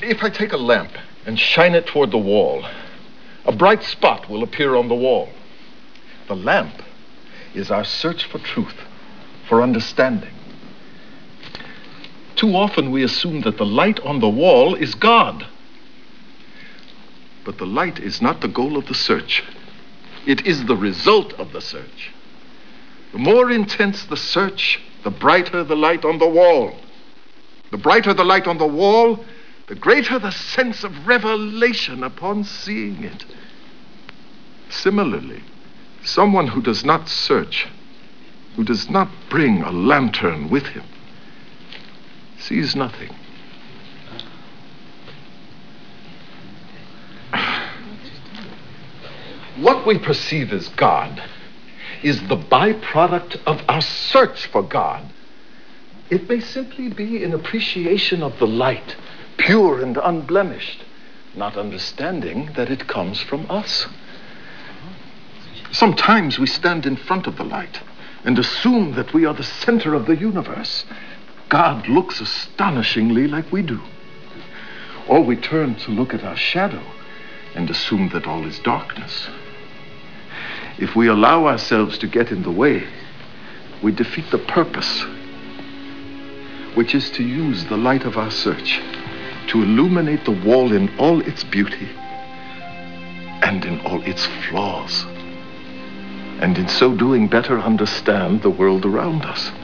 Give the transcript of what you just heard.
If I take a lamp and shine it toward the wall, a bright spot will appear on the wall. The lamp is our search for truth, for understanding. Too often we assume that the light on the wall is God. But the light is not the goal of the search. It is the result of the search. The more intense the search, the brighter the light on the wall. The brighter the light on the wall, the greater the sense of revelation upon seeing it. Similarly, someone who does not search, who does not bring a lantern with him, sees nothing. What we perceive as God is the byproduct of our search for God. It may simply be an appreciation of the light, pure and unblemished, not understanding that it comes from us. Sometimes we stand in front of the light and assume that we are the center of the universe. God looks astonishingly like we do. Or we turn to look at our shadow and assume that all is darkness. If we allow ourselves to get in the way, we defeat the purpose, which is to use the light of our search to illuminate the wall in all its beauty and in all its flaws, and in so doing better understand the world around us.